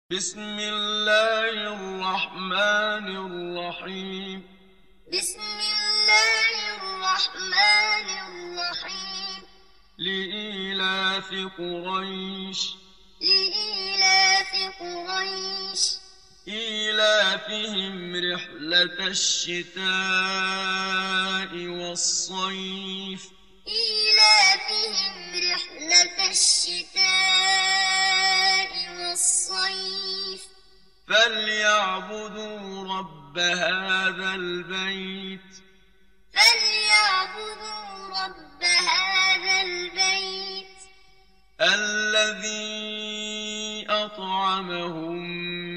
بسم الله الرحمن الرحيم. بسم الله الرحمن الرحيم. لإيلاف قريش. لإيلاف قريش. إيلافهم رحلة الشتاء والصيف. إيلافهم رحلة الشتاء والصيف. فليعبدوا رب هذا البيت. فليعبدوا رب هذا البيت الذي أطعمهم